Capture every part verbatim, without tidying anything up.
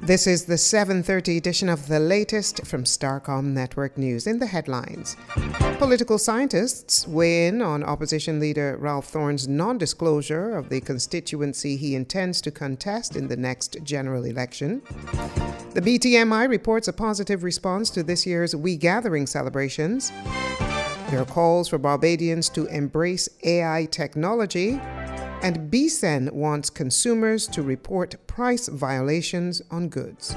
This is the seven thirty edition of the latest from Starcom Network News. In the headlines, political scientists weigh in on opposition leader Ralph Thorne's non-disclosure of the constituency he intends to contest in the next general election. The B T M I reports a positive response to this year's We Gathering celebrations. There are calls for Barbadians to embrace A I technology. And B S E N wants consumers to report price violations on goods.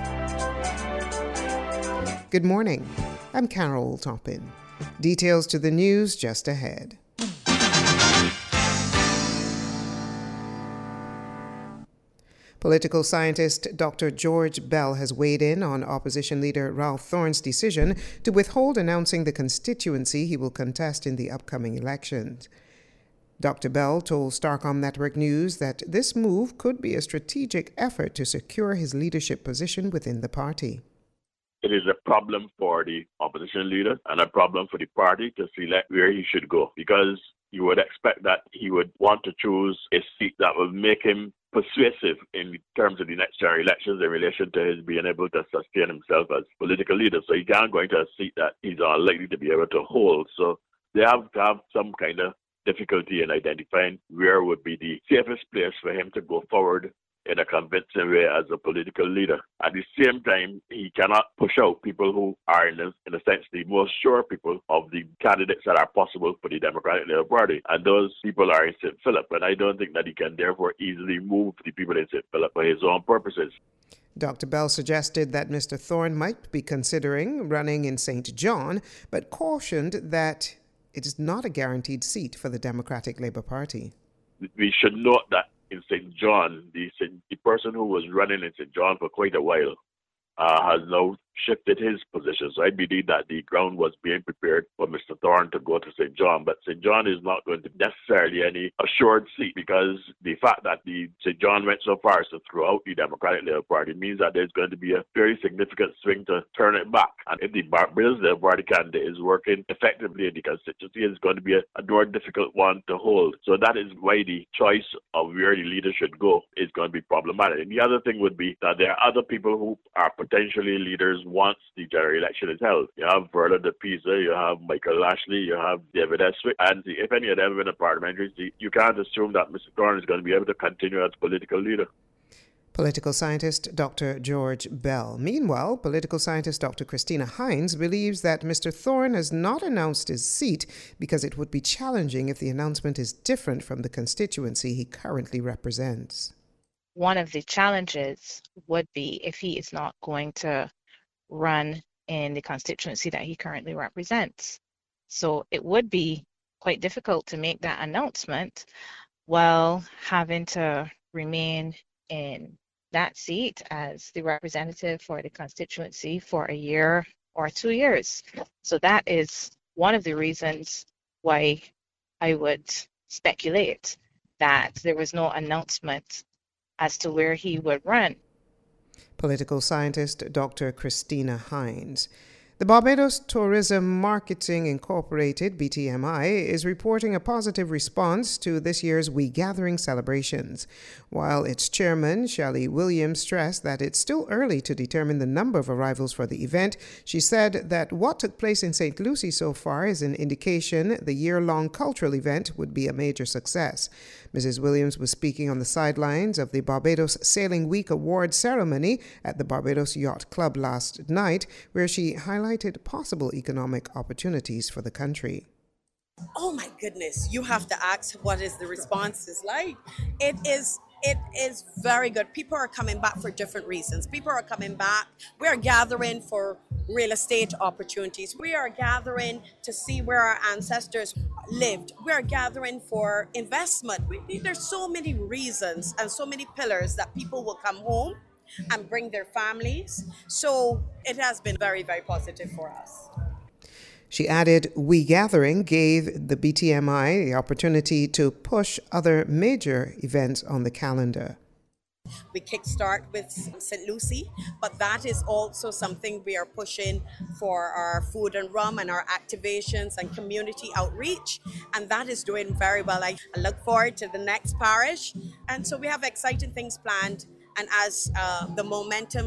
Good morning. I'm Carol Toppin. Details to the news just ahead. Political scientist Doctor George Bell has weighed in on opposition leader Ralph Thorne's decision to withhold announcing the constituency he will contest in the upcoming elections. Doctor Bell told Starcom Network News that this move could be a strategic effort to secure his leadership position within the party. It is a problem for the opposition leader and a problem for the party to select where he should go, because you would expect that he would want to choose a seat that will make him persuasive in terms of the next general elections in relation to his being able to sustain himself as political leader. So he can't go into a seat that he's unlikely to be able to hold. So they have to have some kind of difficulty in identifying where would be the safest place for him to go forward in a convincing way as a political leader. At the same time, he cannot push out people who are, in a, in a sense, the most sure people of the candidates that are possible for the Democratic Labour Party. And those people are in Saint Philip. And I don't think that he can therefore easily move the people in Saint Philip for his own purposes. Doctor Bell suggested that Mister Thorne might be considering running in Saint John, but cautioned that it is not a guaranteed seat for the Democratic Labour Party. We should note that in Saint John, the, the person who was running in Saint John for quite a while uh, has now shifted his position. So I believe that the ground was being prepared for Mister Thorne to go to Saint John. But Saint John is not going to be necessarily any assured seat, because the fact that the Saint John went so far as to throw out the Democratic Labour Party means that there's going to be a very significant swing to turn it back. And if the Barbados Labour Party candidate is working effectively in the constituency, it's going to be a, a more difficult one to hold. So that is why the choice of where the leader should go is going to be problematic. And the other thing would be that there are other people who are potentially leaders once the general election is held. You have Verla de Pisa, you have Michael Lashley, you have David Eswick, and if any of them win a parliamentary seat, you can't assume that Mister Thorne is going to be able to continue as political leader. Political scientist Doctor George Bell. Meanwhile, political scientist Doctor Christina Hines believes that Mister Thorne has not announced his seat because it would be challenging if the announcement is different from the constituency he currently represents. One of the challenges would be if he is not going to run in the constituency that he currently represents. So it would be quite difficult to make that announcement while having to remain in that seat as the representative for the constituency for a year or two years. So that is one of the reasons why I would speculate that there was no announcement as to where he would run. Political scientist Doctor Christina Hines. The Barbados Tourism Marketing Incorporated, B T M I, is reporting a positive response to this year's We Gathering celebrations. While its chairman, Shelley Williams, stressed that it's still early to determine the number of arrivals for the event, she said that what took place in Saint Lucie so far is an indication the year-long cultural event would be a major success. Missus Williams was speaking on the sidelines of the Barbados Sailing Week Award ceremony at the Barbados Yacht Club last night, where she highlighted possible economic opportunities for the country. Oh my goodness, you have to ask what is the response is like. It is it is very good. People are coming back for different reasons. People are coming back. We're gathering for real estate opportunities. We are gathering to see where our ancestors lived. We are gathering for investment. We, there's so many reasons and so many pillars that people will come home and bring their families. So it has been very, very positive for us. She added, We Gathering gave the B T M I the opportunity to push other major events on the calendar. We kickstart with Saint Lucie, but that is also something we are pushing for our food and rum and our activations and community outreach, and that is doing very well. I look forward to the next parish, and so we have exciting things planned, and as uh, the momentum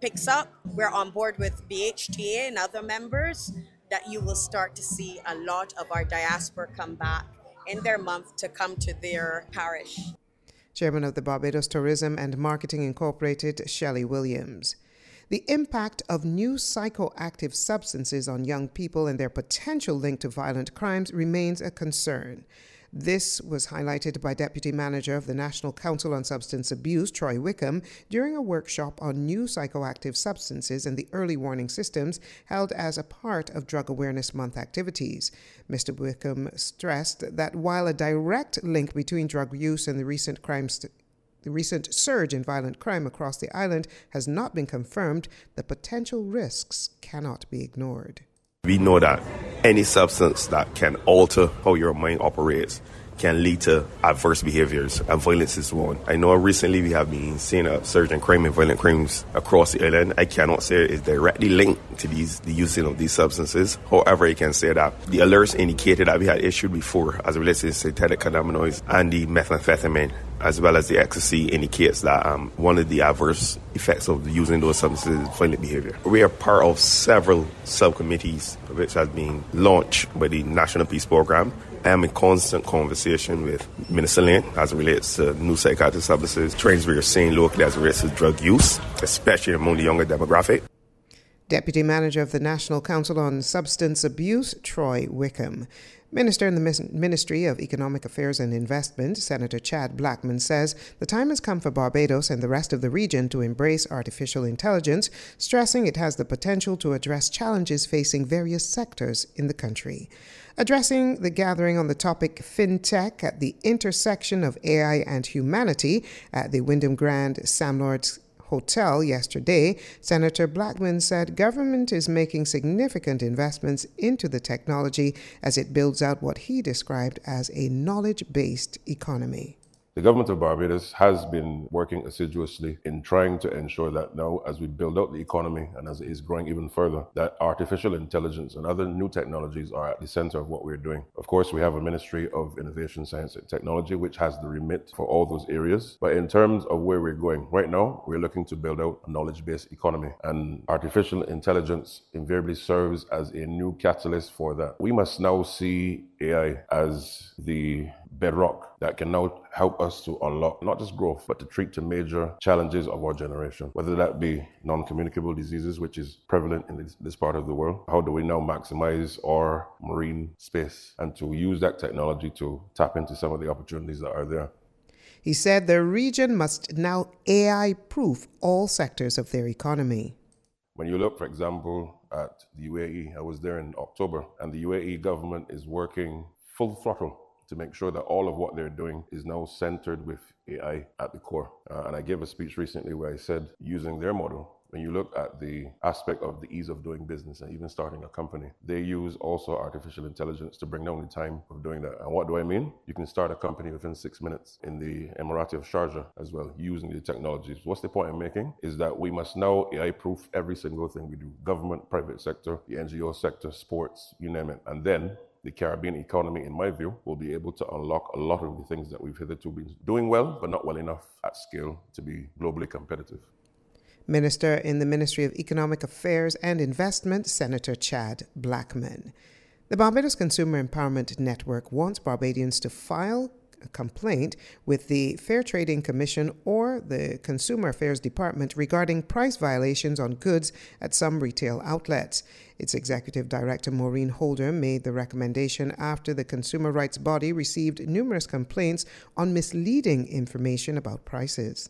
picks up, we're on board with B H T A and other members, that you will start to see a lot of our diaspora come back in their month to come to their parish. Chairman of the Barbados Tourism and Marketing Incorporated, Shelley Williams. The impact of new psychoactive substances on young people and their potential link to violent crimes remains a concern. This was highlighted by Deputy Manager of the National Council on Substance Abuse, Troy Wickham, during a workshop on new psychoactive substances and the early warning systems held as a part of Drug Awareness Month activities. Mister Wickham stressed that while a direct link between drug use and the recent crimes st- The recent surge in violent crime across the island has not been confirmed, the potential risks cannot be ignored. We know that any substance that can alter how your mind operates can lead to adverse behaviors, and violence is one. I know recently we have been seeing a surge in crime and violent crimes across the island. I cannot say it is directly linked to these the using of these substances. However, I can say that the alerts indicated that we had issued before as it relates to synthetic cannabinoids and the methamphetamine, as well as the ecstasy, indicates that um, one of the adverse effects of using those substances is violent behavior. We are part of several subcommittees which has been launched by the National Peace Program. I am in constant conversation with Minister Lane as it relates to new psychoactive substances, trends we are seeing locally as it relates to drug use, especially among the younger demographic. Deputy Manager of the National Council on Substance Abuse, Troy Wickham. Minister in the Ministry of Economic Affairs and Investment, Senator Chad Blackman, says the time has come for Barbados and the rest of the region to embrace artificial intelligence, stressing it has the potential to address challenges facing various sectors in the country. Addressing the gathering on the topic FinTech at the intersection of A I and humanity at the Wyndham Grand Sam Lords Hotel yesterday, Senator Blackman said government is making significant investments into the technology as it builds out what he described as a knowledge-based economy. The government of Barbados has been working assiduously in trying to ensure that now, as we build out the economy and as it is growing even further, that artificial intelligence and other new technologies are at the center of what we're doing. Of course, we have a Ministry of Innovation, Science and Technology, which has the remit for all those areas. But in terms of where we're going, right now, we're looking to build out a knowledge-based economy, and artificial intelligence invariably serves as a new catalyst for that. We must now see A I as the bedrock that can now help us to unlock not just growth, but to treat the major challenges of our generation, whether that be non-communicable diseases, which is prevalent in this, this part of the world. How do we now maximize our marine space and to use that technology to tap into some of the opportunities that are there? He said the region must now A I-proof all sectors of their economy. When you look, for example, at the U A E, I was there in October, and the U A E government is working full throttle to make sure that all of what they're doing is now centered with A I at the core. Uh, and I gave a speech recently where I said, using their model, when you look at the aspect of the ease of doing business and even starting a company, they use also artificial intelligence to bring down the time of doing that. And what do I mean? You can start a company within six minutes in the Emirati of Sharjah as well, using the technologies. What's the point I'm making? Is that we must now A I-proof every single thing we do. Government, private sector, the N G O sector, sports, you name it. And then the Caribbean economy, in my view, will be able to unlock a lot of the things that we've hitherto been doing well, but not well enough at scale to be globally competitive. Minister in the Ministry of Economic Affairs and Investment, Senator Chad Blackman. The Barbados Consumer Empowerment Network wants Barbadians to file a complaint with the Fair Trading Commission or the Consumer Affairs Department regarding price violations on goods at some retail outlets. Its Executive Director Maureen Holder made the recommendation after the consumer rights body received numerous complaints on misleading information about prices.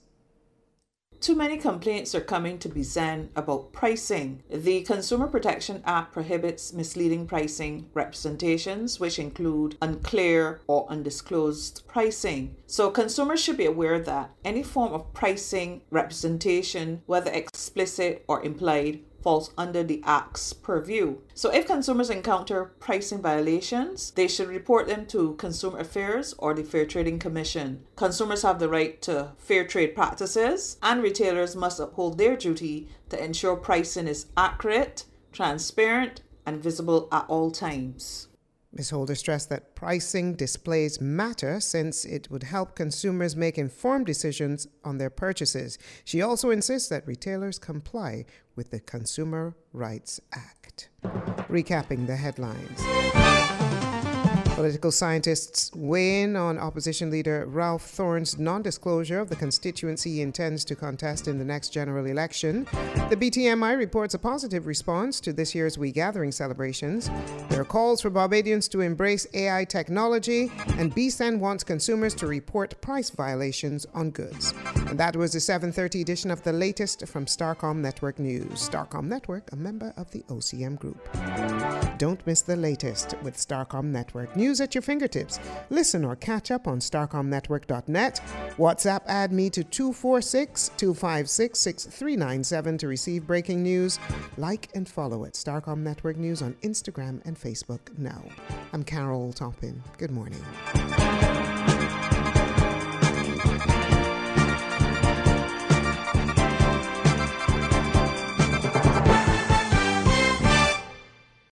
Too many complaints are coming to B S E N about pricing. The Consumer Protection Act prohibits misleading pricing representations, which include unclear or undisclosed pricing. So consumers should be aware that any form of pricing representation, whether explicit or implied, falls under the Act's purview. So if consumers encounter pricing violations, they should report them to Consumer Affairs or the Fair Trading Commission. Consumers have the right to fair trade practices, and retailers must uphold their duty to ensure pricing is accurate, transparent, and visible at all times. Miz Holder stressed that pricing displays matter since it would help consumers make informed decisions on their purchases. She also insists that retailers comply with the Consumer Rights Act. Recapping the headlines. Political scientists weigh in on opposition leader Ralph Thorne's non-disclosure of the constituency he intends to contest in the next general election. The B T M I reports a positive response to this year's We Gathering celebrations. There are calls for Barbadians to embrace A I technology, and B S E N wants consumers to report price violations on goods. And that was the seven thirty edition of the latest from Starcom Network News. Starcom Network, a member of the O C M Group. Don't miss the latest with Starcom Network News at your fingertips. Listen or catch up on starcom network dot net. WhatsApp add me to two four six, two five six, six three nine seven to receive breaking news. Like and follow at Starcom Network News on Instagram and Facebook now. I'm Carol Toppin. Good morning.